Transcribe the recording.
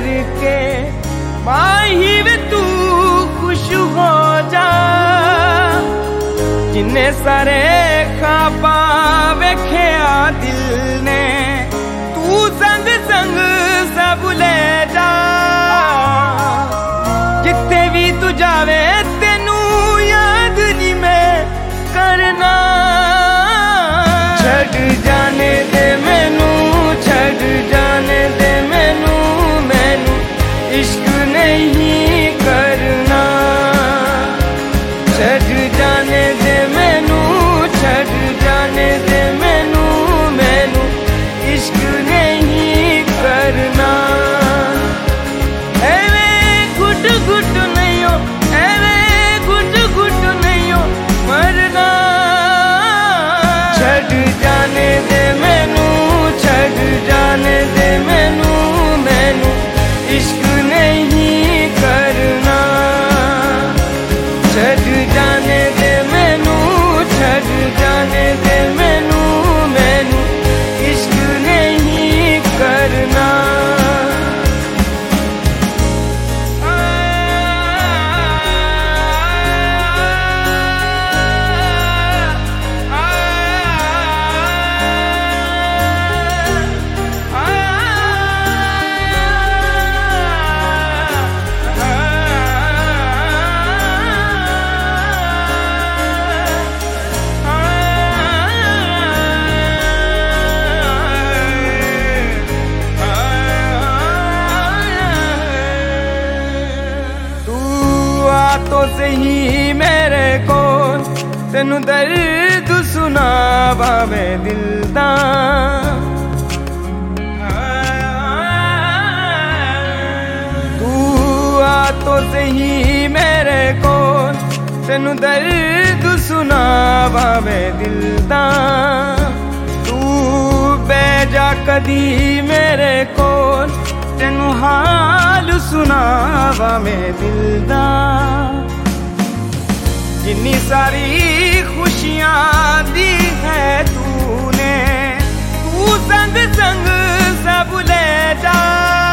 करके माही वे तू खुश हो जा। जिन्ने सारे ख्वाबा वेख्या दिल ने तू संग संग सब ले जा। जिथे भी तू जावे तेनू याद नहीं मैं करना। छड़ जाने दे मैनू, छड़ जाने दे मैनू, मैनू इश्क नहीं करना। छड़ जाने दे मैनू, छड़ जाने दे मैनू, मैनू इश्क नहीं करना। एवें घुट घुट नहीं हो, एवें घुट घुट नहीं हो मरना। छड़ जाने दे मैनू, छड़ जाने दे मैनू, मैनू इश्क नहीं करना। छड़ जाने दे मैनू, छड़ जाने दे मैनू, मैनू इश्क नहीं करना। तो सही मेरे को तेनू दर्द सुनावा मैं दिल दा। तू आ तो सही मेरे को तेनू दर्द सुनावा मैं दिल दा। तू बैजा कदी मेरे को तेनू हाल सुनावा मैं दिल दा। जिन्नी सारी खुशियां दी है तूने, तू संग संग सब ले जा।